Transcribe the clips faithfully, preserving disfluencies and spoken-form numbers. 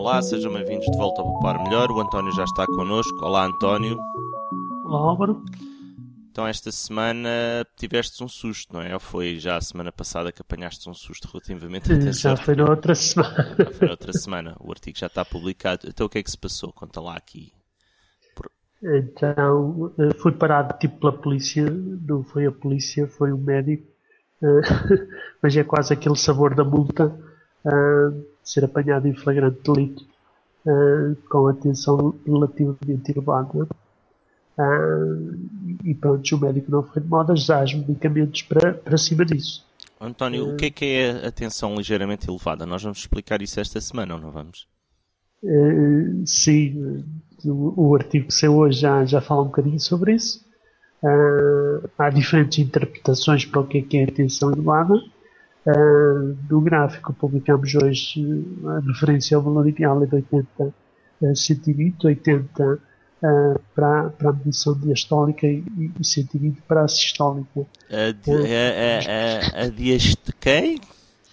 Olá, sejam bem-vindos de volta ao Poupar Melhor. O António já está connosco. Olá, António. Olá, Álvaro. Então, esta semana tiveste um susto, não é? Ou foi já a semana passada que apanhaste um susto relativamente a Já foi na outra semana. Já foi na outra semana. O artigo já está publicado. Então, o que é que se passou? Conta lá aqui. Por... Então, fui parado tipo pela polícia. Não foi a polícia, foi um médico. Mas é quase aquele sabor da multa. Ser apanhado em flagrante delito. Com atenção relativamente elevada. Uh, e pronto, o médico não foi de moda, já há os medicamentos para, para cima disso. António, uh, o que é que é a tensão ligeiramente elevada? Nós vamos explicar isso esta semana, ou não vamos? Uh, sim, o, o artigo que saiu hoje já, já fala um bocadinho sobre isso. Uh, há diferentes interpretações para o que é que é a tensão elevada. Uh, no gráfico publicamos hoje a referência ao valor ideal é de oitenta a cento e vinte, oitenta Uh, para, para a medição diastólica e, e cento e vinte para a sistólica. A, di, uh, a, a, a diast... quem?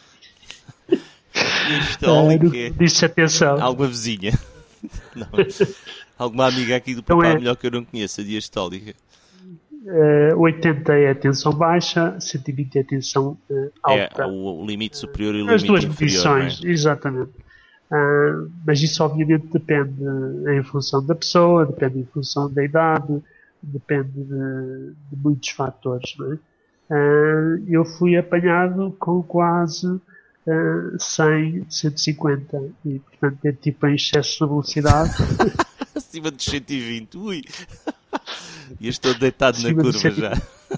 Diastólica? Uh, disse atenção. Alguma vizinha? Não. Alguma amiga aqui do Papá então é, Melhor que eu não conheço, a diastólica. Uh, oitenta é a tensão baixa, cento e vinte é a tensão uh, alta. É o, o limite superior e o As limite duas inferior. medições, não é? Exatamente. Uh, mas isso obviamente depende em função da pessoa, depende em função da idade, depende de, de muitos fatores. Não é? uh, eu fui apanhado com quase uh, cem, cento e cinquenta e portanto é tipo em excesso de velocidade. Acima dos cento e vinte, ui! E eu estou deitado Acima na curva já.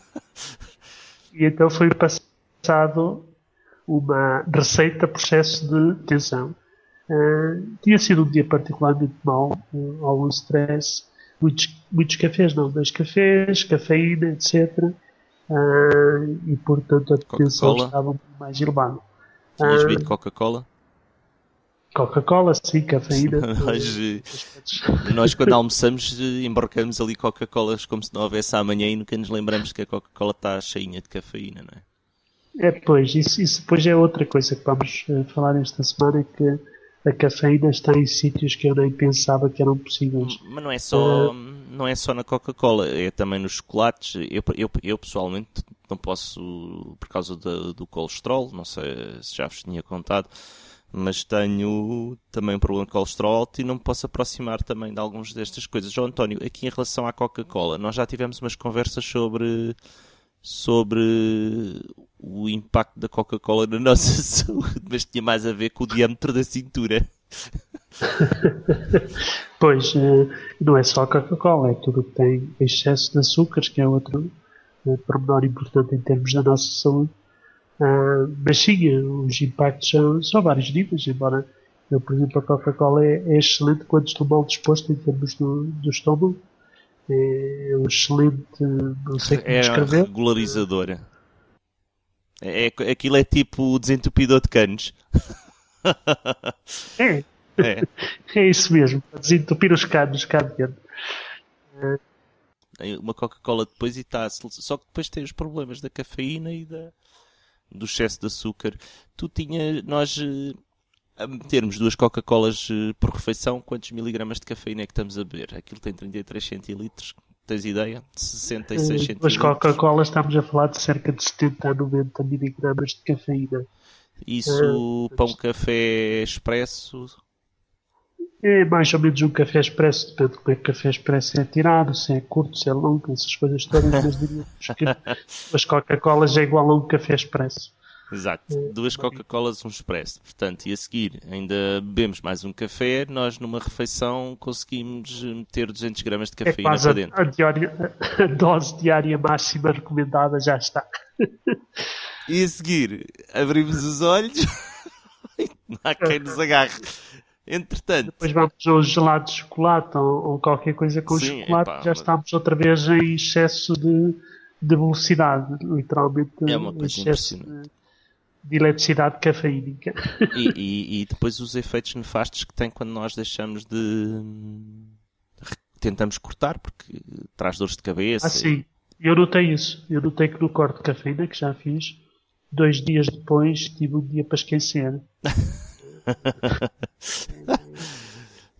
E então foi passado uma receita, processo de tensão. Uh, tinha sido um dia particularmente mau, uh, algum stress, muitos, muitos cafés, não, dois cafés, cafeína, etcétera. Uh, e portanto a tensão estava um pouco mais elevada. Tinhas bebido uh, Coca-Cola? Coca-Cola, sim, cafeína. nós, nós quando almoçamos embarcamos ali Coca-Colas como se não houvesse amanhã e nunca nos lembramos que a Coca-Cola está cheinha de cafeína, não é? É, pois, isso, isso depois é outra coisa que vamos uh, falar esta semana, que a cafeína está em sítios que eu nem pensava que eram possíveis. Mas não é só, uh, não é só na Coca-Cola, é também nos chocolates. Eu, eu, eu pessoalmente não posso, por causa do, do colesterol, não sei se já vos tinha contado, mas tenho também um problema de colesterol alto e não me posso aproximar também de algumas destas coisas. João António, aqui em relação à Coca-Cola, nós já tivemos umas conversas sobre... sobre o impacto da Coca-Cola na nossa saúde, mas tinha mais a ver com o diâmetro da cintura. Pois, não é só a Coca-Cola, é tudo que tem excesso de açúcares, que é outro pormenor importante em termos da nossa saúde. Mas sim, os impactos são, são vários níveis, embora, eu, por exemplo, a Coca-Cola é, é excelente quando estou mal disposto em termos do, do estômago. É um excelente, não sei como é descrever. Regularizadora. É, é, aquilo é tipo desentupidor de canos. É. É. É isso mesmo. Desentupir os canos cá dentro. Uma Coca-Cola depois e está. Só que depois tem os problemas da cafeína e da, do excesso de açúcar. Tu tinha, nós a metermos duas Coca-Colas por refeição, quantos miligramas de cafeína é que estamos a beber? Aquilo tem trinta e três centilitros. Tens ideia? sessenta e seis centilitros. As Coca-Cola estamos a falar de cerca de setenta a noventa miligramas de cafeína. Isso, uh, pão café expresso? É mais ou menos um café expresso, depende de como é que o café expresso é tirado, se é curto, se é longo, essas coisas todas, mas diríamos que as Coca-Colas é igual a um café expresso. Exato, duas Coca-Colas, um expresso. Portanto, e a seguir ainda bebemos mais um café, nós numa refeição conseguimos meter duzentos gramas de cafeína é para dentro. A, diária, a dose diária máxima recomendada já está. E a seguir, abrimos os olhos, não há quem nos agarre. Entretanto... Depois vamos ao gelado de chocolate ou, ou qualquer coisa com Sim, chocolate, epá, já mas... estamos outra vez em excesso de, de velocidade, literalmente é uma coisa excesso de, de eletricidade cafeínica. E, e, e depois os efeitos nefastos que tem quando nós deixamos de... tentamos cortar, porque traz dores de cabeça. Ah, sim. Eu notei isso. Eu notei que no corte de cafeína, que já fiz, dois dias depois tive um dia para esquecer.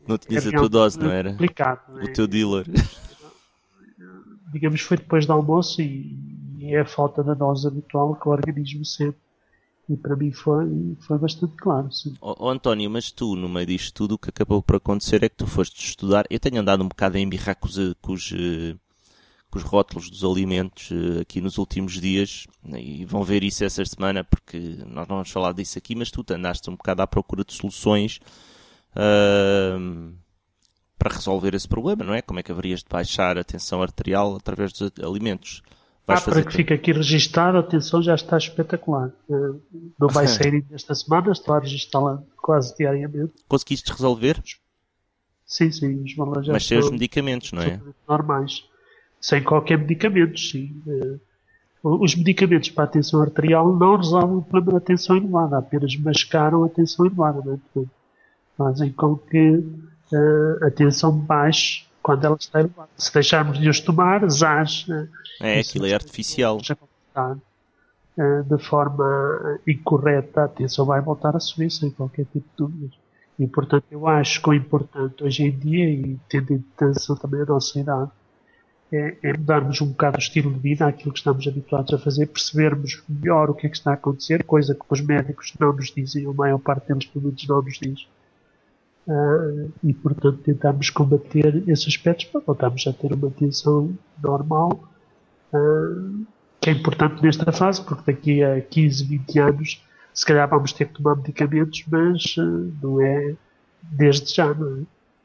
Não tinhas é a tua dose, não realmente era? complicado. O É, teu dealer. digamos, foi depois do almoço e, e é a falta da dose habitual que o organismo sente. E para mim foi, foi bastante claro, sim. Oh, oh, António, mas tu, no meio disto tudo, o que acabou por acontecer é que tu foste estudar. Eu tenho andado um bocado a embirrar com os, com os, eh, com os rótulos dos alimentos eh, aqui nos últimos dias, e vão ver isso essa semana, porque nós não vamos falar disso aqui, mas tu te andaste um bocado à procura de soluções uh, para resolver esse problema, não é? Como é que haverias de baixar a tensão arterial através dos alimentos? Vais Ah, para fazer que tu- fique aqui registado, a atenção já está espetacular. Eh, não vai sair ainda esta semana, estou a registá-la quase diariamente. Conseguiste resolver? Sim, sim, os valores já Mas sem os estão medicamentos, não é? absolutamente normais. Sem qualquer medicamento, sim. Eh, Os medicamentos para a tensão arterial não resolvem o problema da tensão elevada, apenas mascaram a tensão elevada. Não é? Portanto, fazem com que eh, a tensão baixe quando ela está elevada. Se deixarmos de os tomar, zás. eh, É, isso aquilo é artificial. já comportar, eh, de forma incorreta, a tensão vai voltar a subir sem qualquer tipo de dúvidas. E, portanto, eu acho que o importante hoje em dia, e tendo em atenção também a nossa idade, é, é mudarmos um bocado o estilo de vida, aquilo que estamos habituados a fazer, percebermos melhor o que é que está a acontecer, coisa que os médicos não nos dizem, a maior parte deles, pelo menos, não nos diz. Uh, e, portanto, tentarmos combater esses aspectos para voltarmos a ter uma tensão normal, uh, que é importante nesta fase, porque daqui a quinze, vinte anos, se calhar vamos ter que tomar medicamentos, mas uh, não é desde já, não é?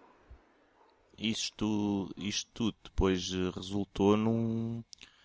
Isto, isto tudo depois eh, resultou num,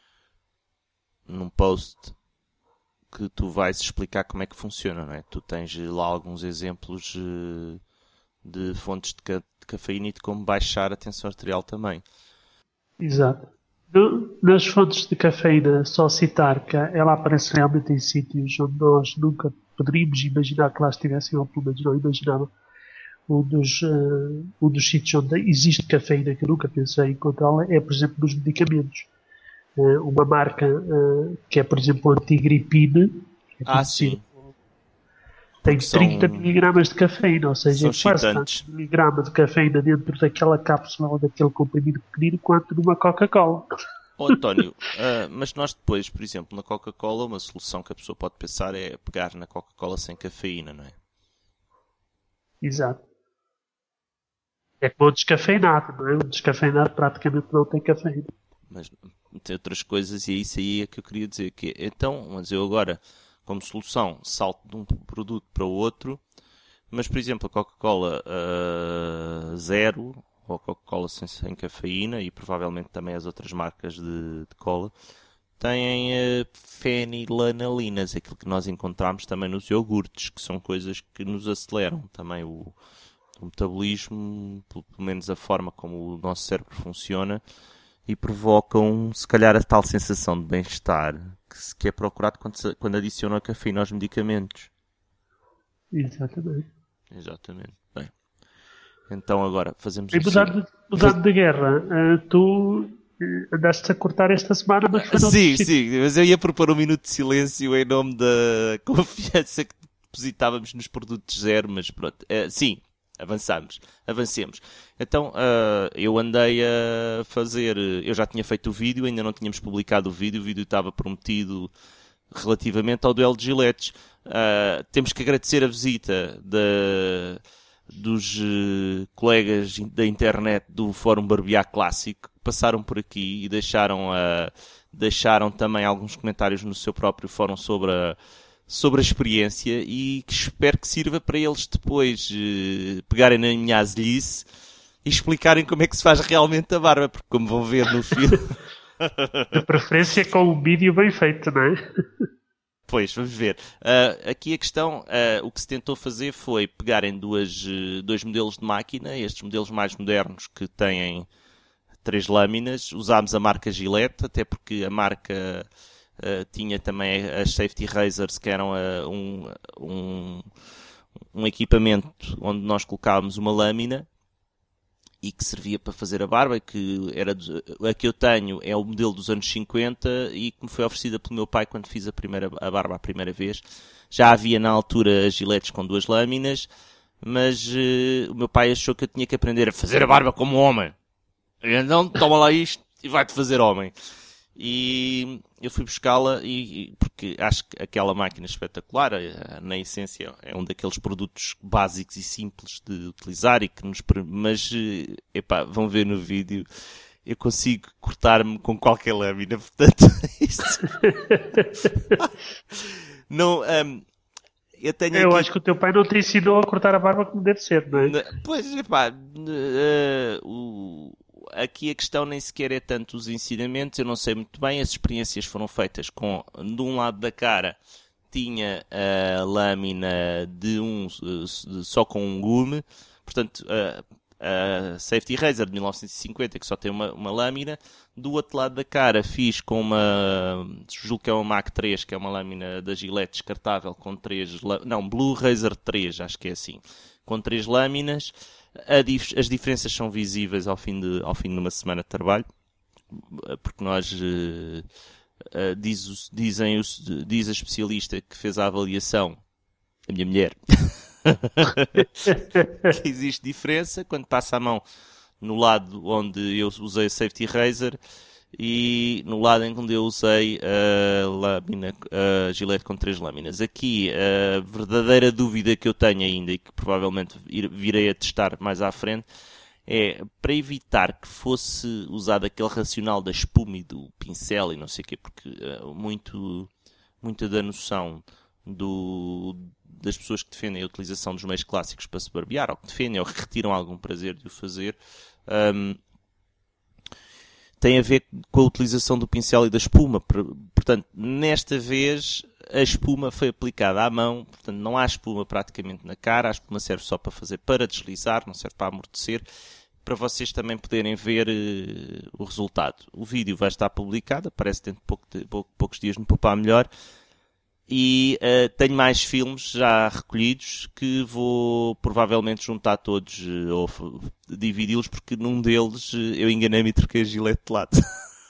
num post que tu vais explicar como é que funciona, não é? Tu tens lá alguns exemplos eh, de fontes de, ca de cafeína e de como baixar a tensão arterial também. Exato. No, nas fontes de cafeína, só citar que ela aparece realmente em sítios onde nós nunca poderíamos imaginar que lá estivessem, ou pelo menos não imaginava. Um dos, uh, um dos sítios onde existe cafeína que eu nunca pensei encontrá-la é, por exemplo, nos medicamentos. Uh, uma marca uh, que é, por exemplo, o antigripine, que é Ah, sim. tem Porque são- trinta miligramas de cafeína, ou seja, são é quase excitantes. tanto miligrama de cafeína dentro daquela cápsula ou daquele comprimido pequenino quanto numa Coca-Cola. Oh, António, ah, mas nós depois, por exemplo, na Coca-Cola, uma solução que a pessoa pode pensar é pegar na Coca-Cola sem cafeína, não é? Exato. É como o descafeinado, não é? O descafeinado praticamente não tem cafeína. Mas tem outras coisas e é isso aí é que eu queria dizer. Que é, então, mas eu agora, como solução, salto de um produto para o outro, mas, por exemplo, a Coca-Cola ah, zero, ou a Coca-Cola sem, sem cafeína, e provavelmente também as outras marcas de, de cola, têm uh, fenilanalinas, aquilo que nós encontramos também nos iogurtes, que são coisas que nos aceleram também o, o metabolismo, pelo pelo menos a forma como o nosso cérebro funciona, e provocam, se calhar, a tal sensação de bem-estar que, se- que é procurado quando, se- quando adicionam a cafeína aos medicamentos. Exatamente. Exatamente. Bem, então agora fazemos E assim. mudando, mudando de guerra, eh, tu eh, andaste a cortar esta semana, mas foi noutro Sim, sítio. sim, mas eu ia propor um minuto de silêncio em nome da confiança que depositávamos nos produtos zero, mas pronto. Eh, sim, avançamos, avancemos. Então, ah, eu andei a fazer, eu já tinha feito o vídeo, ainda não tínhamos publicado o vídeo, o vídeo estava prometido relativamente ao duelo de giletes. Ah, temos que agradecer a visita da, dos eh, colegas da internet do Fórum Barbear Clássico que passaram por aqui e deixaram, a, deixaram também alguns comentários no seu próprio fórum sobre a, sobre a experiência e que espero que sirva para eles depois eh, pegarem na minha azelice e explicarem como é que se faz realmente a barba, porque como vão ver no filme... De preferência com um vídeo bem feito, não é? Pois, vamos ver. Uh, aqui a questão, uh, o que se tentou fazer foi pegar em duas, uh, dois modelos de máquina, estes modelos mais modernos que têm três lâminas. Usámos a marca Gillette, até porque a marca uh, tinha também as Safety Razors, que eram uh, um, um, um equipamento onde nós colocávamos uma lâmina e que servia para fazer a barba, que era a que eu tenho é o modelo dos anos cinquenta e que me foi oferecida pelo meu pai quando fiz a, primeira, a barba a primeira vez. Já havia na altura as giletes com duas lâminas, mas uh, o meu pai achou que eu tinha que aprender a fazer a barba como homem. Então, toma lá isto e vai-te fazer homem. E eu fui buscá-la e, porque acho que aquela máquina é espetacular, na essência é um daqueles produtos básicos e simples de utilizar e que nos permite, mas epá, vão ver no vídeo, eu consigo cortar-me com qualquer lâmina, portanto isso não, um, eu tenho eu aqui... acho que o teu pai não te ensinou a cortar a barba como deve ser, não é? Pois, epá, uh, o aqui a questão nem sequer é tanto os ensinamentos, eu não sei muito bem, as experiências foram feitas com, de um lado da cara, tinha a lâmina de um, só com um gume, portanto, a, a Safety Razor de mil novecentos e cinquenta, que só tem uma, uma lâmina, do outro lado da cara fiz com uma, julgo que é uma Mac três, que é uma lâmina da Gillette descartável, com três, não, Blue Razor três, acho que é assim, com três lâminas. Dif- as diferenças são visíveis ao fim de, ao fim de uma semana de trabalho, porque nós, uh, uh, diz, dizem, os, diz a especialista que fez a avaliação, a minha mulher, que existe diferença quando passa a mão no lado onde eu usei a Safety Razor e no lado em onde eu usei a lâmina, a Gillette com três lâminas. Aqui, a verdadeira dúvida que eu tenho ainda e que provavelmente virei a testar mais à frente é para evitar que fosse usado aquele racional da espuma e do pincel e não sei o quê, porque uh, muito, muita da noção do, das pessoas que defendem a utilização dos meios clássicos para se barbear, ou que defendem ou que retiram algum prazer de o fazer, um, tem a ver com a utilização do pincel e da espuma. Portanto, nesta vez, a espuma foi aplicada à mão. Portanto, não há espuma praticamente na cara. A espuma serve só para fazer, para deslizar, não serve para amortecer. Para vocês também poderem ver uh, o resultado. O vídeo vai estar publicado, aparece dentro de, pouco de pouco, poucos dias no Poupar Melhor. E uh, tenho mais filmes já recolhidos que vou provavelmente juntar todos uh, ou f- dividi-los, porque num deles uh, eu enganei-me e troquei a Gillette de lado.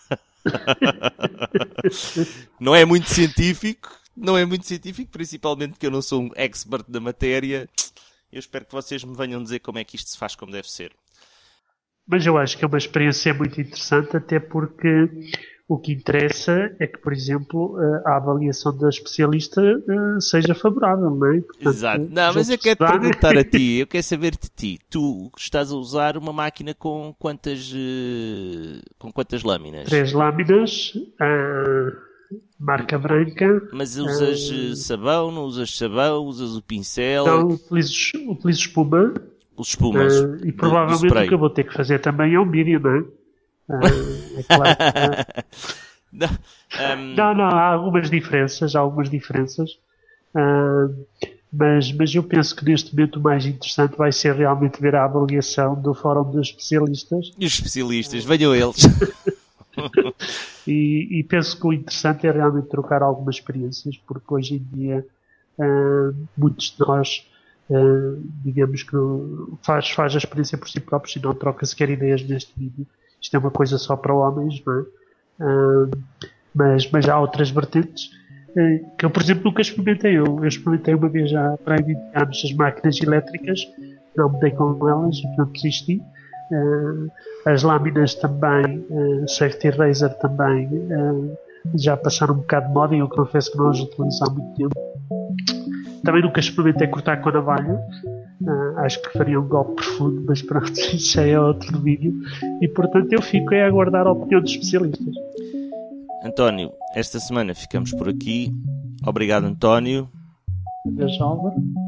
Não é muito científico, não é muito científico, principalmente porque eu não sou um expert da matéria. Eu espero que vocês me venham dizer como é que isto se faz como deve ser. Mas eu acho que é uma experiência muito interessante, até porque o que interessa é que, por exemplo, a avaliação da especialista seja favorável, não é? Portanto, exato. Não, mas eu quero te perguntar a ti, eu quero saber de ti. Tu estás a usar uma máquina com quantas, com quantas lâminas? Três lâminas, uh, marca branca. Mas usas uh, sabão, não usas sabão, usas o pincel? Não, utilizo, utilizo espuma. Os espumas. Uh, e provavelmente o que eu vou ter que fazer também é um vídeo, não é? Uh, é claro que, uh, não, um... não, não, há algumas diferenças, há algumas diferenças, uh, mas, mas eu penso que neste momento o mais interessante vai ser realmente ver a avaliação do Fórum dos Especialistas. E os especialistas, venham eles. e, e penso que o interessante é realmente trocar algumas experiências, porque hoje em dia uh, muitos de nós uh, digamos que não, faz, faz a experiência por si próprios e não troca sequer ideias neste vídeo. Isto é uma coisa só para homens, não é? Uh, mas, mas há outras vertentes uh, que eu, por exemplo, nunca experimentei. Eu, eu experimentei uma vez já para aí vinte anos as máquinas elétricas, não me dei com elas e portanto desisti. Uh, as lâminas também, uh, Safety Razor também, uh, já passaram um bocado de moda e eu confesso que não as utilizo há muito tempo. Também nunca experimentei cortar com a navalha. Uh, acho que faria um golpe profundo, mas pronto, isso já é outro vídeo. E portanto eu fico a aguardar a opinião dos especialistas. António, esta semana ficamos por aqui. Obrigado, António. Adeus, Álvaro.